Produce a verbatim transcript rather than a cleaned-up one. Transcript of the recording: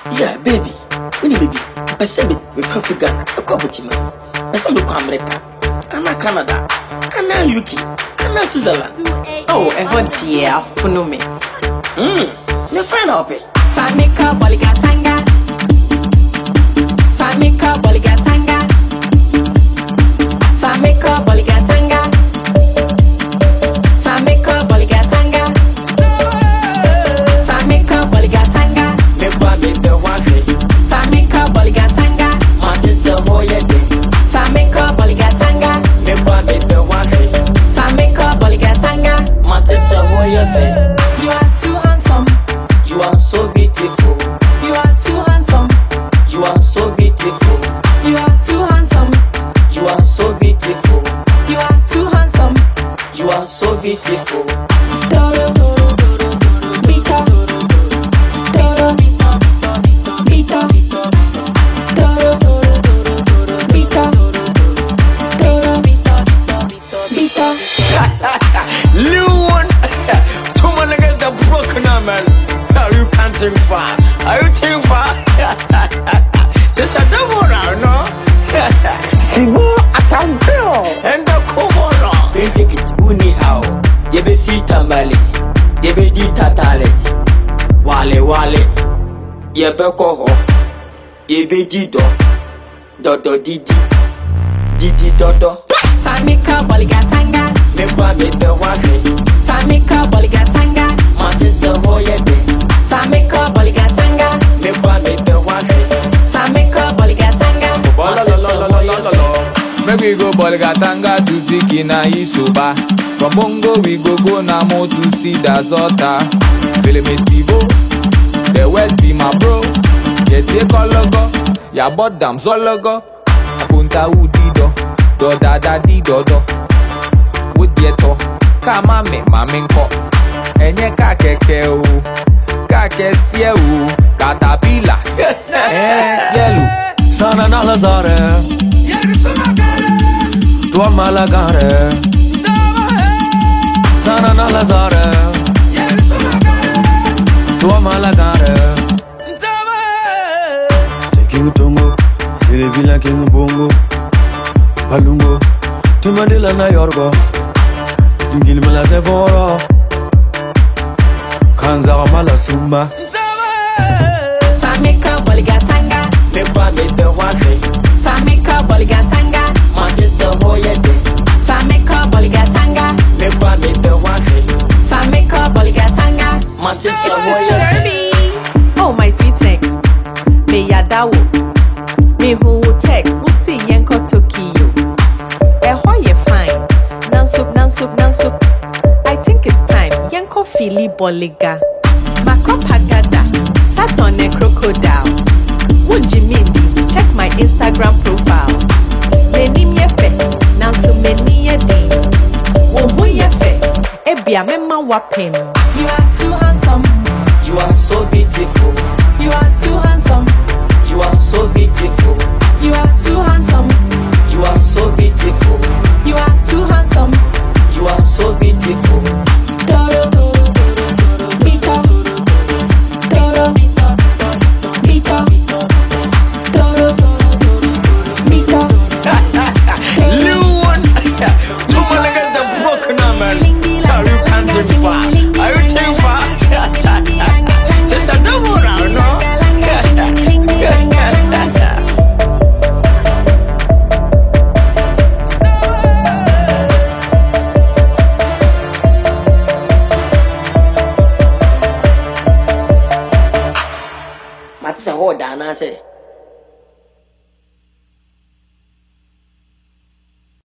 Yeah, baby. When you baby, I said it with Africa, a copuchima. I saw look America, and Canada, and now U K, and now Switzerland. Oh, a hot dear, Funome. Hmm, the friend of it. Famika Boligatanga. Famika Boligatanga. Famika Boligatanga. Famika Boligatanga. Famika Boligatanga. Me kwa me the one. Famika Boligatanga. Matisa Hoya day. Famika Boligatanga. Me kwa me the one. Famika Boligatanga. Matisa Hoya day. You are too handsome. You are so beautiful. You are too handsome. You are so beautiful. You are too handsome. You are so beautiful. You are too handsome. You are so beautiful. Doro, doro, doro, doro, Bita. Doro, Bita, Bita. Doro, doro, doro, doro, Bita. Doro, Bita, Bita. Little one. Two man against the broken arm, man. Are you canting far? Are you think far? Sister, don't worry, no? Sivo atampeo. And the Komoro. Pay ticket, uni how. Yebe si tambali. Yebe di tatale. Wale wale. Yebe koho. Yebe dido. Dodo didi. Didi dodo. Famika Boligatanga. Me kwa me the one. Famika Boligatanga. Matisa Hoya day. Famika Boligatanga. Me kwa me the one. Famika Boligatanga. Matisa Hoya day. Make we go Boligatanga to see Kina Isoba. From Bongo we go go Namo to see Dazota. Philip Estivo, the West be my bro. Yeah, take a logo. Ya bought them Zologo. Apunta Udido. Do da da di do do. Would get to. Kama me maminko. Enye kakeke u. Kakesie u. Caterpillar. Eh, yellow. Sana na Lazare. Tua malagare. Sana na Lazare. Tua malagare. King Tongo. Silvila King Bongo. Palungo. Tumadila na Yorgo. Tingil mala Sevoro. Kanza mala Sumba. Famika Boligatanga. Me kwa me the one. Famika Boligatanga. Matisa Hoya day. Famika Boligatanga. Me kwa me the one. Famika Boligatanga. Matisa Hoya day. Oh, my sweet next. Me Yadawo. Me who will text. Who see Yanko Tokyo. Eh, why you fine? Nansuk, Nansuk, Nansuk. I think it's time. Yanko Fili Boliga. Makop Hagada. Saturn a crocodile. Wujimindi. Check my Instagram profile. Menim yefe. Nansu meni yedi. Wohu yefe. Ebia mema wapem. You are too handsome. You are so beautiful. You are too handsome. You are so beautiful. You are too handsome. You are so beautiful. You are too handsome. You are so beautiful. Doro, doro, doro, doro, Bita. Doro, Bita, Bita. Doro, doro, doro, doro, Bita. Little one. Two man against the broken arm, man. Are you canting far? Are you think far? Sister, don't worry, no? Matisa Hoda, and I say.